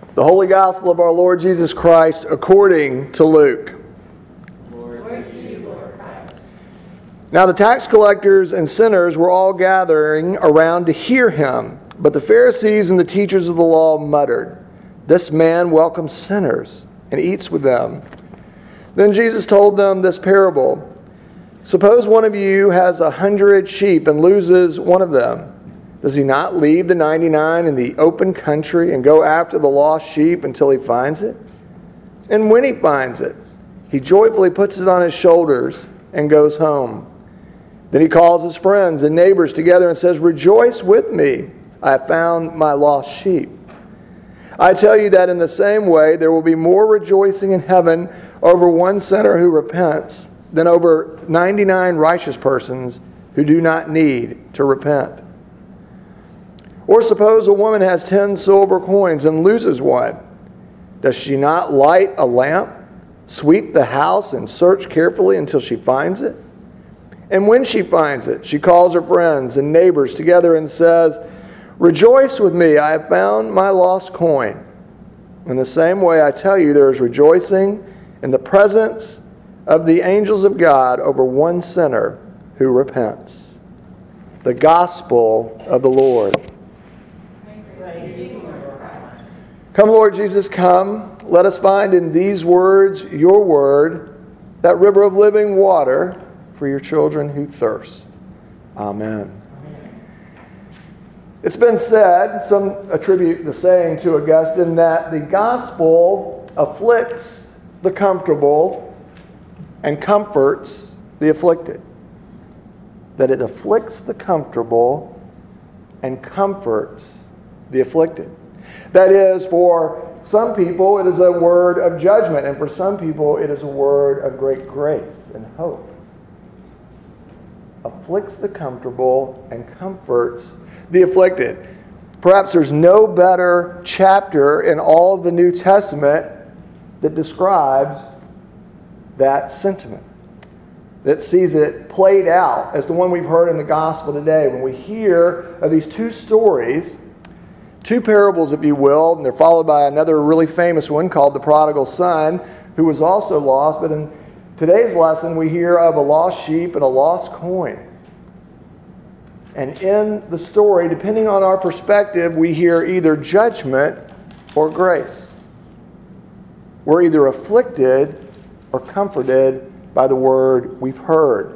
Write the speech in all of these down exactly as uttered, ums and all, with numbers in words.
The Holy Gospel of our Lord Jesus Christ according to Luke. Glory to you, Lord Christ. Now the tax collectors and sinners were all gathering around to hear him, but the Pharisees and the teachers of the law muttered, "This man welcomes sinners and eats with them." Then Jesus told them this parable. Suppose one of you has a hundred sheep and loses one of them. Does he not leave the ninety-nine in the open country and go after the lost sheep until he finds it? And when he finds it, he joyfully puts it on his shoulders and goes home. Then he calls his friends and neighbors together and says, "Rejoice with me, I have found my lost sheep." I tell you that in the same way there will be more rejoicing in heaven over one sinner who repents than over ninety-nine righteous persons who do not need to repent. Or suppose a woman has ten silver coins and loses one. Does she not light a lamp, sweep the house, and search carefully until she finds it? And when she finds it, she calls her friends and neighbors together and says, "Rejoice with me, I have found my lost coin." In the same way, I tell you, there is rejoicing in the presence of the angels of God over one sinner who repents. The Gospel of the Lord. Come, Lord Jesus, come. Let us find in these words, your word, that river of living water for your children who thirst. Amen. It's been said, some attribute the saying to Augustine, that the gospel afflicts the comfortable and comforts the afflicted. That it afflicts the comfortable and comforts the afflicted. That is, for some people it is a word of judgment, and for some people it is a word of great grace and hope. Afflicts the comfortable and comforts the afflicted. Perhaps there's no better chapter in all of the New Testament that describes that sentiment, that sees it played out as the one we've heard in the gospel today. When we hear of these two stories, two parables, if you will, and they're followed by another really famous one called the prodigal son, who was also lost. But in today's lesson, we hear of a lost sheep and a lost coin. And in the story, depending on our perspective, we hear either judgment or grace. We're either afflicted or comforted by the word we've heard.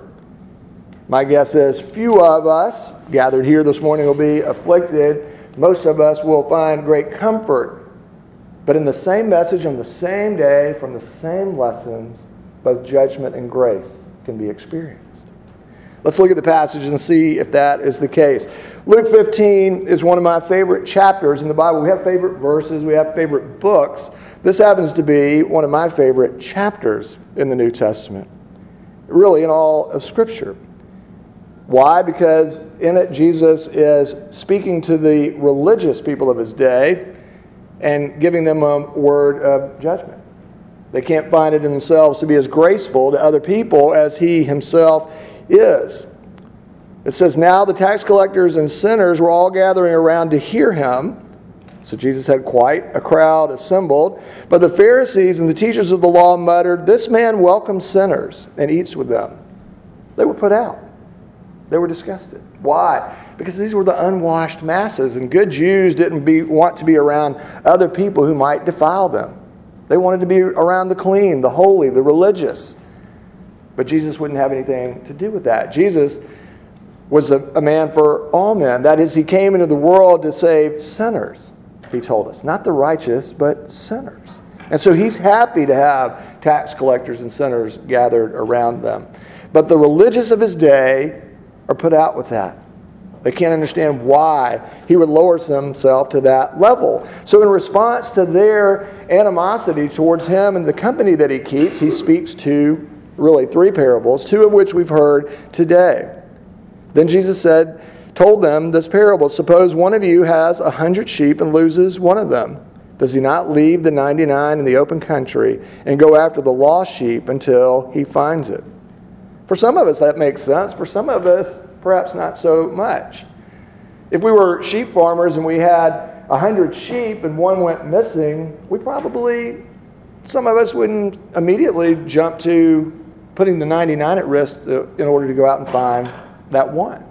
My guess is few of us gathered here this morning will be afflicted. Most of us will find great comfort. But in the same message, on the same day, from the same lessons, both judgment and grace can be experienced. Let's look at the passages and see if that is the case. Luke fifteen is one of my favorite chapters in the Bible. We have favorite verses, we have favorite books. This happens to be one of my favorite chapters in the New Testament, really in all of Scripture. Why? Because in it Jesus is speaking to the religious people of his day and giving them a word of judgment. They can't find it in themselves to be as graceful to other people as he himself is. It says, now the tax collectors and sinners were all gathering around to hear him. So Jesus had quite a crowd assembled. But the Pharisees and the teachers of the law muttered, "This man welcomes sinners and eats with them." They were put out. They were disgusted. Why? Because these were the unwashed masses, and good Jews didn't be, want to be around other people who might defile them. They wanted to be around the clean, the holy, the religious. But Jesus wouldn't have anything to do with that. Jesus was a, a man for all men. That is, he came into the world to save sinners, he told us. Not the righteous, but sinners. And so he's happy to have tax collectors and sinners gathered around them. But the religious of his day are put out with that. They can't understand why he would lower himself to that level. So in response to their animosity towards him and the company that he keeps, he speaks to really three parables, two of which we've heard today. Then Jesus said, told them this parable, suppose one of you has a hundred sheep and loses one of them. Does he not leave the ninety-nine in the open country and go after the lost sheep until he finds it? For some of us, that makes sense. For some of us, perhaps not so much. If we were sheep farmers and we had a hundred sheep and one went missing, we probably, some of us wouldn't immediately jump to putting the ninety-nine at risk to, in order to go out and find that one.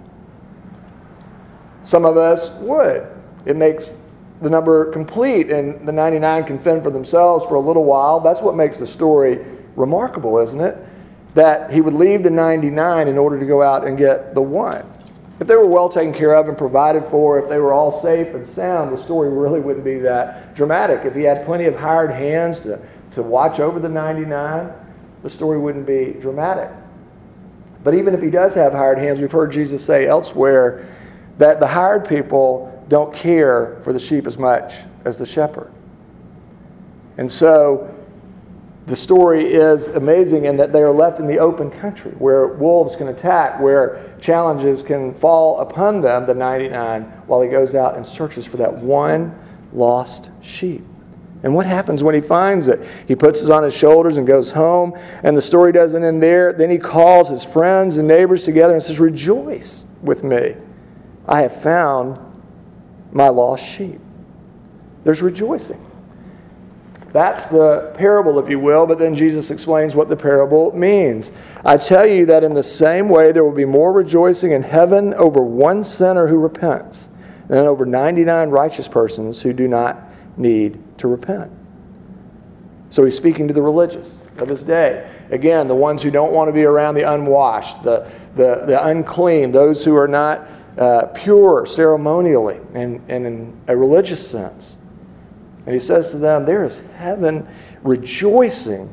Some of us would. It makes the number complete, and the ninety-nine can fend for themselves for a little while. That's what makes the story remarkable, isn't it? That he would leave the ninety-nine in order to go out and get the one. If they were well taken care of and provided for, if they were all safe and sound, the story really wouldn't be that dramatic. If he had plenty of hired hands to, to watch over the ninety-nine, the story wouldn't be dramatic. But even if he does have hired hands, we've heard Jesus say elsewhere that the hired people don't care for the sheep as much as the shepherd. And so the story is amazing in that they are left in the open country where wolves can attack, where challenges can fall upon them, the ninety-nine, while he goes out and searches for that one lost sheep. And what happens when he finds it? He puts it on his shoulders and goes home, and the story doesn't end there. Then he calls his friends and neighbors together and says, "Rejoice with me. I have found my lost sheep." There's rejoicing. That's the parable, if you will, but then Jesus explains what the parable means. "I tell you that in the same way there will be more rejoicing in heaven over one sinner who repents than over ninety-nine righteous persons who do not need to repent." So he's speaking to the religious of his day. Again, the ones who don't want to be around the unwashed, the, the, the unclean, those who are not Uh, pure ceremonially and, and in a religious sense. And he says to them, there is heaven rejoicing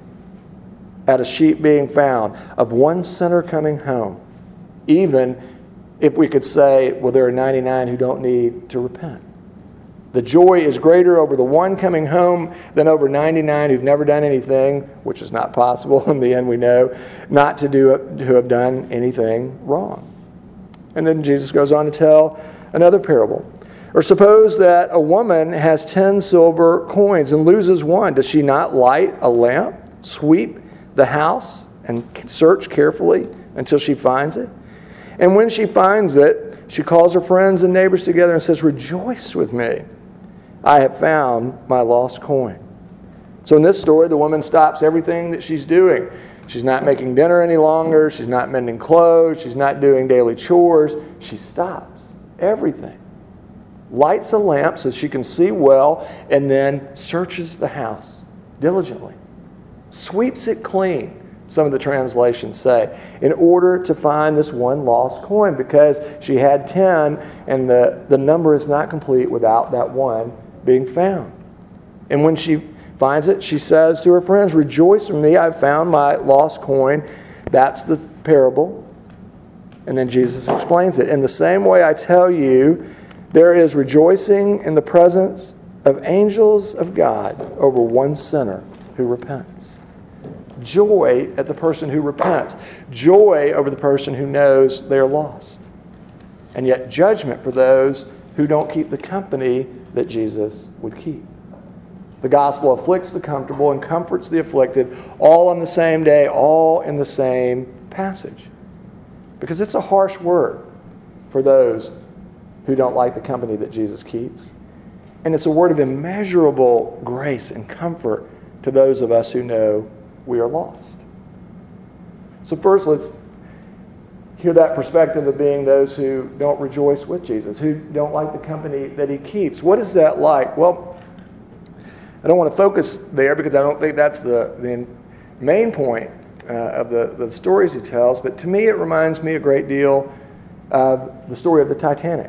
at a sheep being found, of one sinner coming home. Even if we could say, well, there are ninety-nine who don't need to repent. The joy is greater over the one coming home than over ninety-nine who've never done anything, which is not possible in the end, we know, not to do to have done anything wrong. And then Jesus goes on to tell another parable. Or suppose that a woman has ten silver coins and loses one. Does she not light a lamp, sweep the house, and search carefully until she finds it? And when she finds it, she calls her friends and neighbors together and says, "Rejoice with me. I have found my lost coin." So in this story, the woman stops everything that she's doing. She's not making dinner any longer. She's not mending clothes. She's not doing daily chores. She stops everything, lights a lamp so she can see well, and then searches the house diligently, sweeps it clean, some of the translations say, in order to find this one lost coin, because she had ten, and the, the number is not complete without that one being found. And when she finds it, she says to her friends, "Rejoice with me, I've found my lost coin." That's the parable. And then Jesus explains it. "In the same way, I tell you, there is rejoicing in the presence of angels of God over one sinner who repents." Joy at the person who repents. Joy over the person who knows they're lost. And yet judgment for those who don't keep the company that Jesus would keep. The gospel afflicts the comfortable and comforts the afflicted, all on the same day, all in the same passage. Because it's a harsh word for those who don't like the company that Jesus keeps. And it's a word of immeasurable grace and comfort to those of us who know we are lost. So first, let's hear that perspective of being those who don't rejoice with Jesus, who don't like the company that he keeps. What is that like? Well, I don't want to focus there because I don't think that's the, the main point uh, of the, the stories he tells, but to me it reminds me a great deal of the story of the Titanic.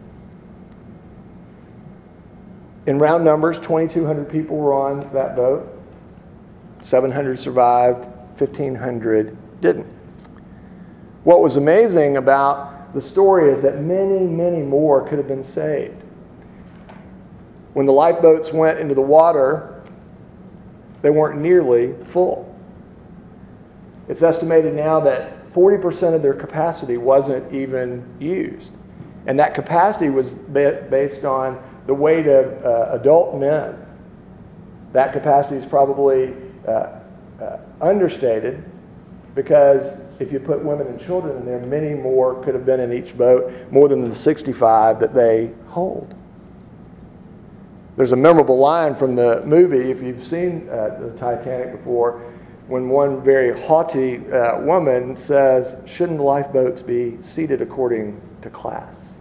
In round numbers, twenty-two hundred people were on that boat. seven hundred survived, fifteen hundred didn't. What was amazing about the story is that many, many more could have been saved. When the lifeboats went into the water, they weren't nearly full. It's estimated now that forty percent of their capacity wasn't even used. And that capacity was based on the weight of uh, adult men. That capacity is probably uh, uh, understated, because if you put women and children in there, many more could have been in each boat, more than the sixty-five that they hold. There's a memorable line from the movie, if you've seen uh, the Titanic before, when one very haughty uh, woman says, "Shouldn't the lifeboats be seated according to class?"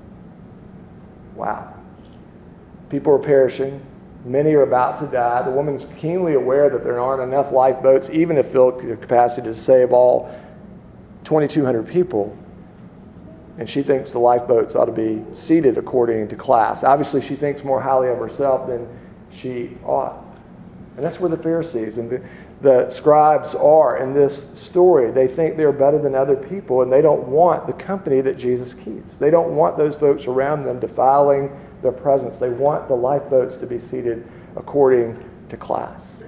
Wow. People are perishing. Many are about to die. The woman's keenly aware that there aren't enough lifeboats, even if filled capacity, to save all twenty-two hundred people. And she thinks the lifeboats ought to be seated according to class. Obviously, she thinks more highly of herself than she ought. And that's where the Pharisees and the, the scribes are in this story. They think they're better than other people, and they don't want the company that Jesus keeps. They don't want those folks around them defiling their presence. They want the lifeboats to be seated according to class.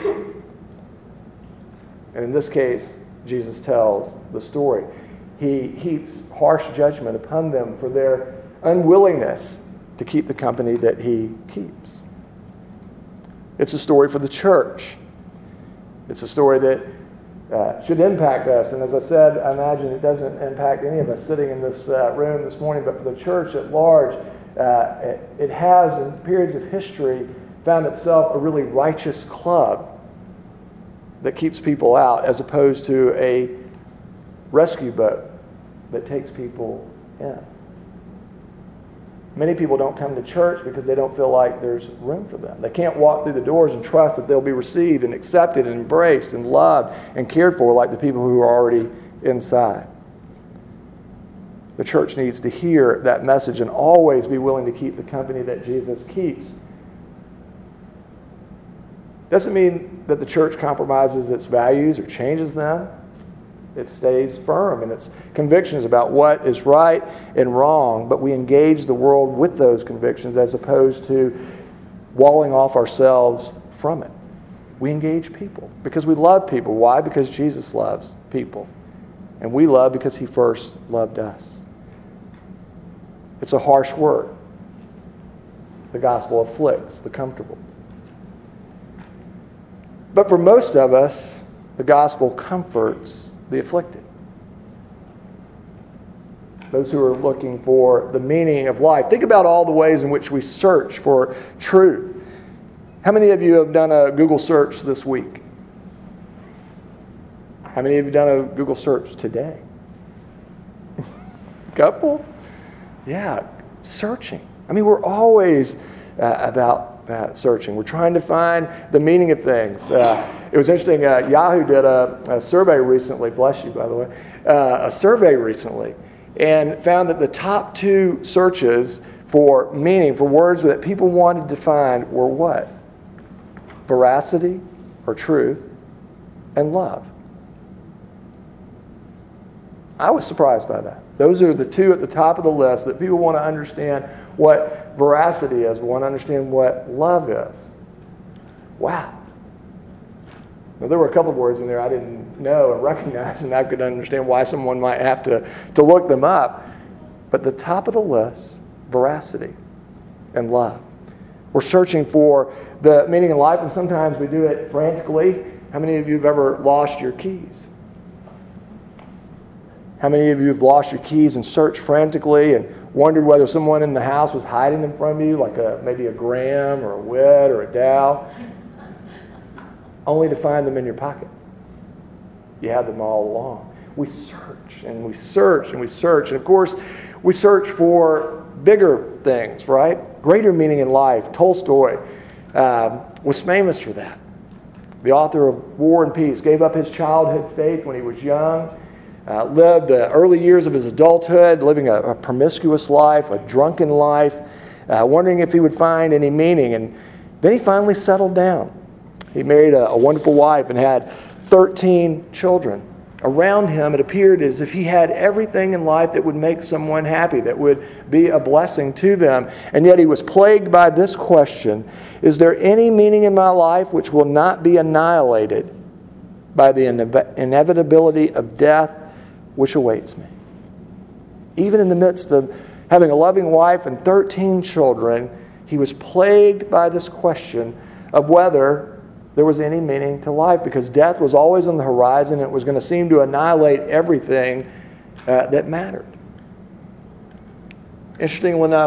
And in this case, Jesus tells the story. He heaps harsh judgment upon them for their unwillingness to keep the company that he keeps. It's a story for the church. It's a story that uh, should impact us. And as I said, I imagine it doesn't impact any of us sitting in this uh, room this morning, but for the church at large, uh, it, it has, in periods of history, found itself a really righteous club that keeps people out, as opposed to a rescue boat that takes people in. Many people don't come to church because they don't feel like there's room for them. They can't walk through the doors and trust that they'll be received and accepted and embraced and loved and cared for like the people who are already inside. The church needs to hear that message and always be willing to keep the company that Jesus keeps. Doesn't mean that the church compromises its values or changes them. It stays firm in its convictions about what is right and wrong, but we engage the world with those convictions as opposed to walling off ourselves from it. We engage people because we love people. Why? Because Jesus loves people. And we love because he first loved us. It's a harsh word. The gospel afflicts the comfortable. But for most of us, the gospel comforts the afflicted. Those who are looking for the meaning of life. Think about all the ways in which we search for truth. How many of you have done a Google search this week? How many of you have done a Google search today? Couple? Yeah, searching. I mean, we're always uh, about Uh, searching. We're trying to find the meaning of things. Uh, it was interesting, uh, Yahoo did a, a survey recently, bless you, by the way, uh, a survey recently, and found that the top two searches for meaning, for words that people wanted to find were what? Veracity, or truth, and love. I was surprised by that. Those are the two at the top of the list that people want to understand what veracity is, want to understand what love is. Wow. Now, there were a couple of words in there I didn't know and recognize, and I could understand why someone might have to, to look them up. But the top of the list, veracity and love. We're searching for the meaning of life, and sometimes we do it frantically. How many of you have ever lost your keys? How many of you have lost your keys and searched frantically and wondered whether someone in the house was hiding them from you, like a maybe a Graham or a Whit or a Dow, only to find them in your pocket? You had them all along. We search and we search and we search. And of course, we search for bigger things, right? Greater meaning in life. Tolstoy um, was famous for that. The author of War and Peace gave up his childhood faith when he was young. Uh, lived the early years of his adulthood, living a, a promiscuous life, a drunken life, uh, wondering if he would find any meaning. And then he finally settled down. He married a, a wonderful wife and had thirteen children. Around him, it appeared as if he had everything in life that would make someone happy, that would be a blessing to them. And yet he was plagued by this question: is there any meaning in my life which will not be annihilated by the ine- inevitability of death which awaits me? Even in the midst of having a loving wife and thirteen children, he was plagued by this question of whether there was any meaning to life, because death was always on the horizon and it was going to seem to annihilate everything uh, that mattered. Interestingly enough,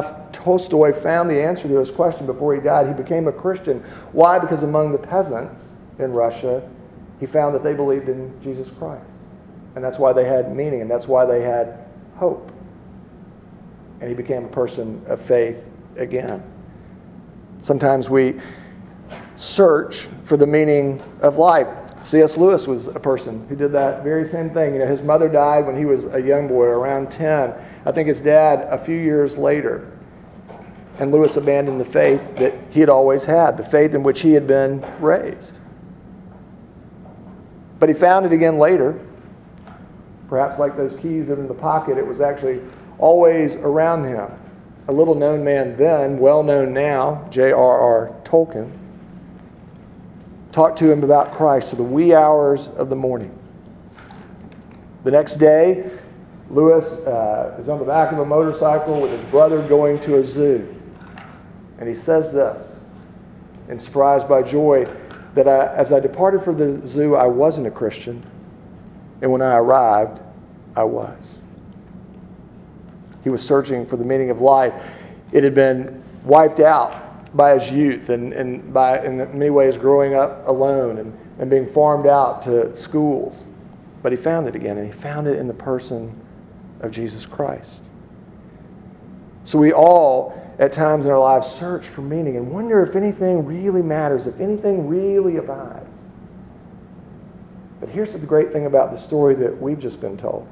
Tolstoy found the answer to his question before he died. He became a Christian. Why? Because among the peasants in Russia, he found that they believed in Jesus Christ. And that's why they had meaning, and that's why they had hope. And he became a person of faith again. Sometimes we search for the meaning of life. C S Lewis was a person who did that very same thing. You know, his mother died when he was a young boy, around ten. I think his dad a few years later. And Lewis abandoned the faith that he had always had, the faith in which he had been raised. But he found it again later. Perhaps like those keys in the pocket, it was actually always around him. A little known man then, well known now, J R R Tolkien, talked to him about Christ to the wee hours of the morning. The next day, Lewis uh, is on the back of a motorcycle with his brother going to a zoo. And he says this, and surprised by joy, that I, as I departed for the zoo, I wasn't a Christian. And when I arrived, I was. He was searching for the meaning of life. It had been wiped out by his youth and, and by, in many ways, growing up alone and, and being farmed out to schools. But he found it again, and he found it in the person of Jesus Christ. So we all, at times in our lives, search for meaning and wonder if anything really matters, if anything really abides. But here's the great thing about the story that we've just been told.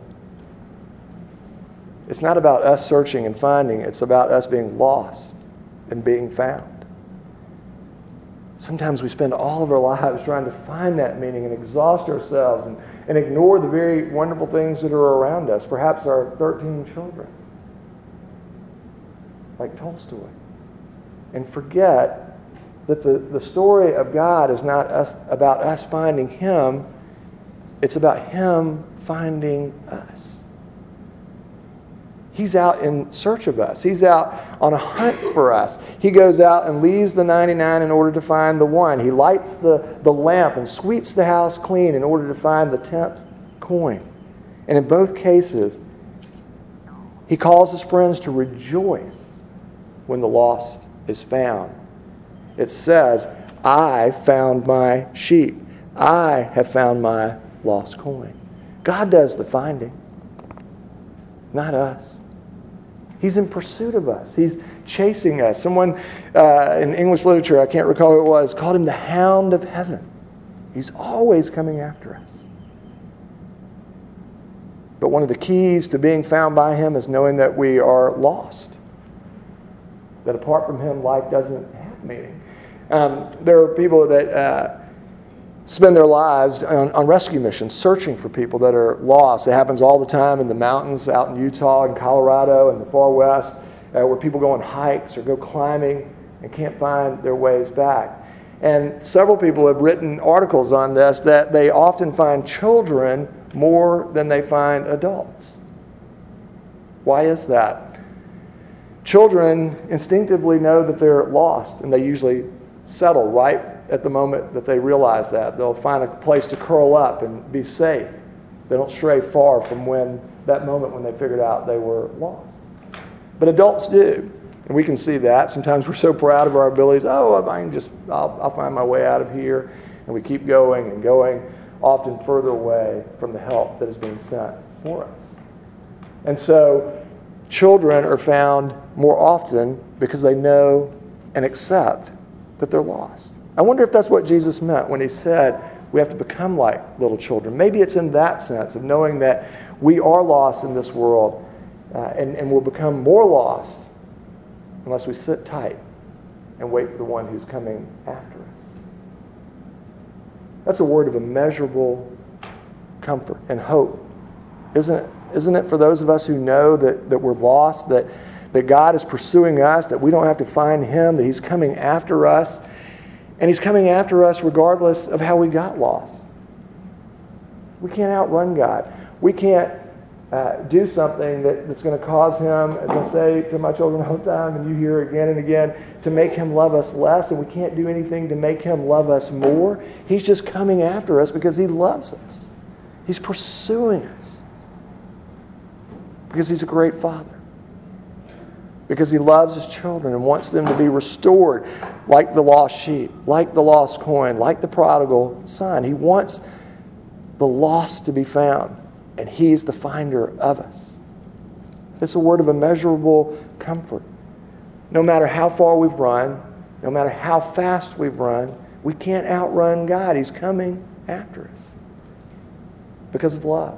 It's not about us searching and finding. It's about us being lost and being found. Sometimes we spend all of our lives trying to find that meaning and exhaust ourselves and, and ignore the very wonderful things that are around us, perhaps our thirteen children, like Tolstoy, and forget that the, the story of God is not us, about us finding Him. It's about Him finding us. He's out in search of us. He's out on a hunt for us. He goes out and leaves the ninety-nine in order to find the one. He lights the, the lamp and sweeps the house clean in order to find the tenth coin. And in both cases, He calls His friends to rejoice when the lost is found. It says, I found my sheep. I have found my lost coin. God does the finding, not us. He's in pursuit of us. He's chasing us. Someone uh, in English literature, I can't recall who it was, called Him the hound of heaven. He's always coming after us. But one of the keys to being found by Him is knowing that we are lost. That apart from Him, life doesn't have meaning. Um, there are people that uh, spend their lives on, on rescue missions, searching for people that are lost. It happens all the time in the mountains out in Utah and Colorado and the far west, uh, where people go on hikes or go climbing and can't find their ways back. And several people have written articles on this, that they often find children more than they find adults. Why is that? Children instinctively know that they're lost, and they usually settle right at the moment that they realize that. They'll find a place to curl up and be safe. They don't stray far from when that moment when they figured out they were lost. But adults do, and we can see that. Sometimes we're so proud of our abilities. Oh, I can just, I'll, I'll find my way out of here. And we keep going and going, often further away from the help that is being sent for us. And so children are found more often because they know and accept that they're lost. I wonder if that's what Jesus meant when He said we have to become like little children. Maybe it's in that sense of knowing that we are lost in this world uh, and, and will become more lost unless we sit tight and wait for the one who's coming after us. That's a word of immeasurable comfort and hope, isn't it? Isn't it for those of us who know that, that we're lost, that, that God is pursuing us, that we don't have to find Him, that He's coming after us, and He's coming after us regardless of how we got lost. We can't outrun God. We can't uh, do something that, that's going to cause Him, as I say to my children all the time, and you hear again and again, to make Him love us less, and we can't do anything to make Him love us more. He's just coming after us because He loves us. He's pursuing us because He's a great Father. because he loves his children and wants them to be restored like the lost sheep, like the lost coin, like the prodigal son. He wants the lost to be found, and he's the finder of us. It's a word of immeasurable comfort. No matter how far we've run, no matter how fast we've run, we can't outrun God. He's coming after us because of love.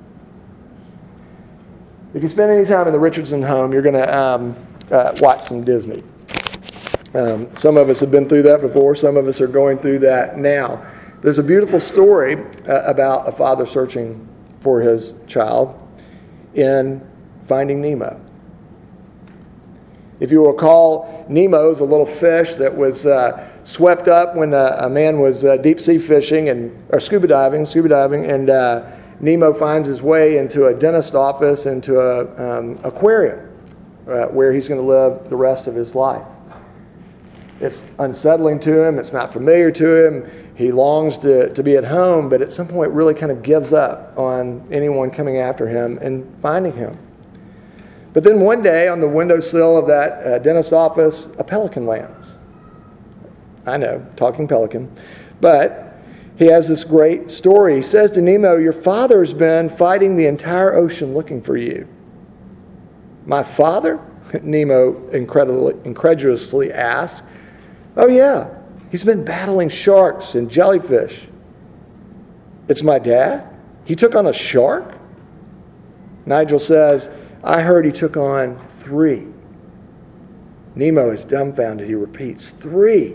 If you spend any time in the Richardson home, you're going to um, uh, watch some Disney. Um, some of us have been through that before. Some of us are going through that now. There's a beautiful story uh, about a father searching for his child in Finding Nemo. If you recall, Nemo is a little fish that was uh, swept up when a, a man was uh, deep sea fishing and or scuba diving, scuba diving, and uh, Nemo finds his way into a dentist office, into an um, aquarium, uh, where he's going to live the rest of his life. It's unsettling to him. It's not familiar to him. He longs to, to be at home, but at some point really kind of gives up on anyone coming after him and finding him. But then one day on the windowsill of that uh, dentist office, a pelican lands. I know, talking pelican. But he has this great story. He says to Nemo, "Your father's been fighting the entire ocean looking for you." "My father?" Nemo incredulously asks. "Oh yeah, he's been battling sharks and jellyfish." "It's my dad? He took on a shark?" Nigel says, "I heard he took on three." Nemo is dumbfounded. He repeats, "Three."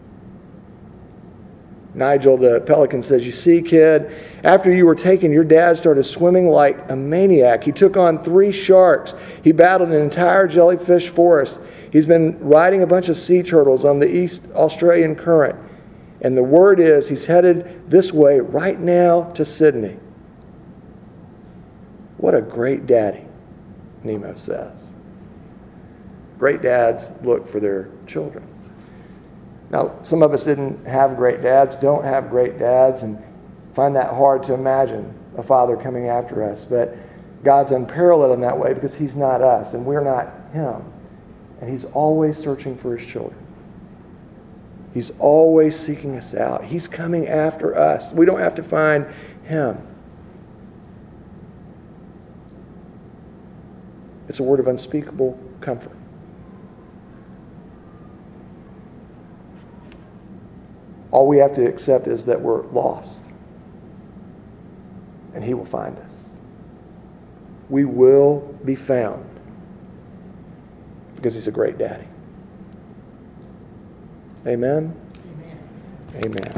Nigel, the pelican, says, "You see, kid, after you were taken, your dad started swimming like a maniac. He took on three sharks. He battled an entire jellyfish forest. He's been riding a bunch of sea turtles on the East Australian current. And the word is he's headed this way right now to Sydney." What a great daddy, Nemo says. Great dads look for their children. Now, some of us didn't have great dads, don't have great dads, and find that hard to imagine a father coming after us. But God's unparalleled in that way because he's not us and we're not him. And he's always searching for his children. He's always seeking us out. He's coming after us. We don't have to find him. It's a word of unspeakable comfort. All we have to accept is that we're lost. And he will find us. We will be found. Because he's a great daddy. Amen? Amen. Amen.